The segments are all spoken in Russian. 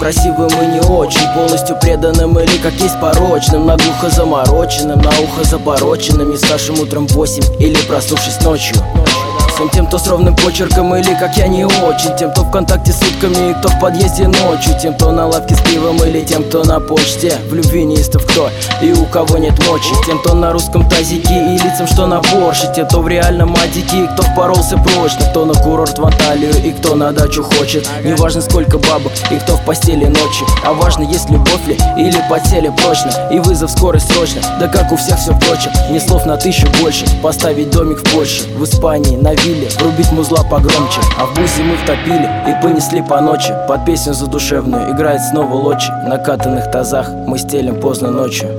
красивым и не очень, полностью преданным или как есть порочным, наглухо замороченным, на ухо запороченным, не ставшим утром 8 или проснувшись ночью. Всем тем, кто с ровным почерком или как я не очень, тем, кто в контакте сутками и кто в подъезде ночью, тем, кто на лавке с пивом или тем, кто на почте. В любви неистов кто и у кого нет мочи, тем, кто на русском тазике и лицам, что на Порше, тем, кто в реальном адике и кто впоролся прочно, кто на курорт в Анталию и кто на дачу хочет. Неважно сколько бабок и кто в постели ночью, а важно, есть любовь ли или подсели прочно. И вызов скорый срочно, да как у всех все впрочем, не слов на 1000 больше. Поставить домик в Польше, в Испании, на вилле, врубить музла погромче. А в бузе мы втопили и понесли по ночи. Под песню задушевную играет снова лочи. На катанных тазах мы стелим поздно ночью.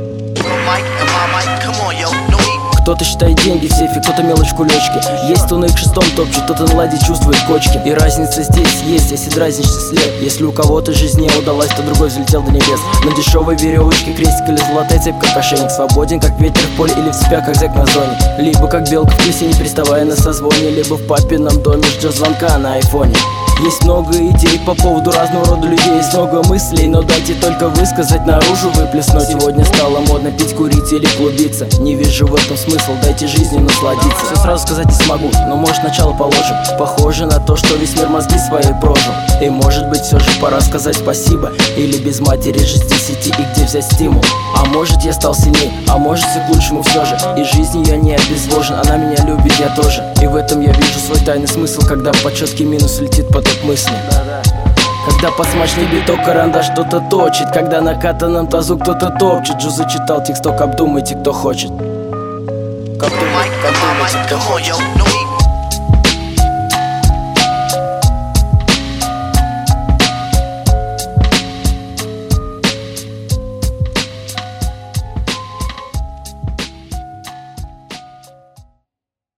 Кто-то считает деньги в сейфе, кто-то мелочь в кулечке. Есть кто на X6 топчет, кто-то на ладе чувствует кочки. И разница здесь есть, если дразнишься след. Если у кого-то жизнь не удалась, то другой взлетел до небес. На дешевой веревочке крестик или золотая цепь, как ошейник. Свободен, как ветер в поле, или в цепях, как зэк на зоне. Либо как белка в плесе, не приставая на созвоне. Либо в папином доме, ждет звонка на айфоне. Есть много идей по поводу разного рода людей, есть много мыслей, но дайте только высказать, наружу выплеснуть. Сегодня стало модно пить, курить или клубиться. Не вижу в этом смысл, дайте жизни насладиться. Все сразу сказать не смогу, но может начало положим. Похоже на то, что весь мир мозги свои прожил. И может быть все же пора сказать спасибо. Или без матери жить здесь идти и где взять стимул. А может я стал сильней, а может все к лучшему все же. И жизнью я не обезвожен, она меня любит, я тоже. И в этом я вижу свой тайный смысл, когда по четкий минус летит поток мысли. Когда под смачный биток карандаш что-то точит, когда на катанном тазу кто-то топчет. Джо зачитал тексток, обдумайте, кто хочет. Как думайте, кто хочет.